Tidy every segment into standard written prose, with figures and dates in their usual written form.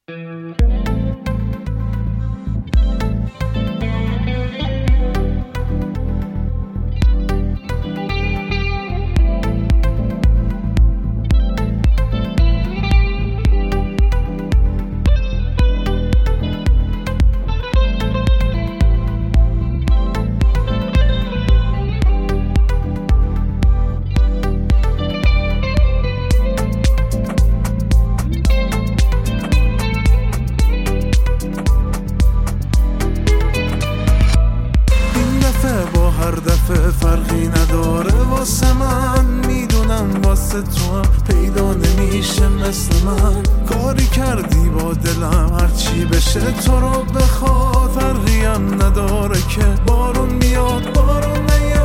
هر دفعه فرقی نداره واسه من، میدونم واسه تو هم پیدا نمیشه مثل من. کاری کردی با دلم هرچی بشه تو رو بخواد، فرقی هم نداره که بارون میاد بارون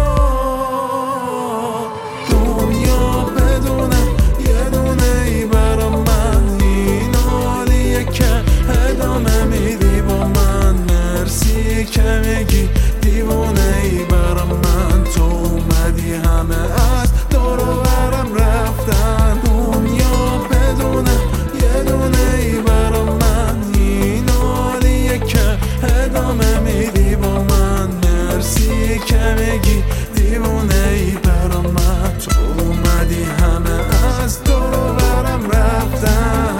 نیاد. دنیا بدونه یه دونه ای برا من، این حالیه که ادامه میدی با من. مرسی که میگی دیوونه ای برا من، تو اومدی همه از دور و برم رفتن. دنیا بدونه یه دونه ای برا من، این حالیه که ادامه میدی با من. مرسی که میگی دیوونه ای برا من، تو اومدی همه از دور و برم رفتن.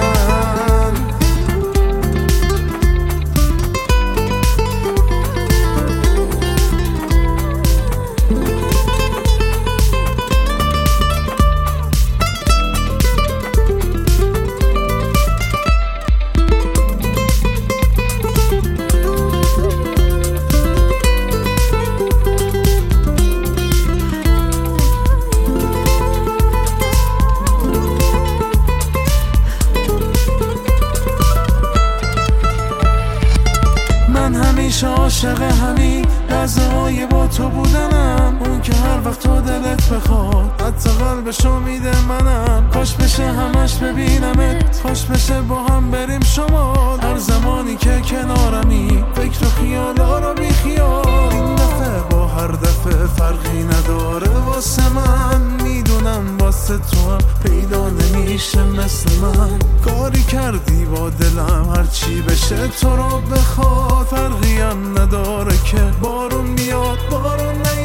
همیشه عاشق همین لحظه‌های با تو بودنم، اون که هر وقت تو دلت بخواد حتی قلبشو میده منم. کاش بشه همش ببینمت، کاش بشه با هم بریم شمال. هر زمانی که کنارمی فکر و خیالا رو بی خیال. این دفعه با هر دفعه فرقی نداره واسه من، میدونم واسه تو هم پیدا نمیشه مثل من. کاری کردی با دلم هرچی بشه تو رو بخواد، فرقی هم نداره که بارون میاد بارون نیاد.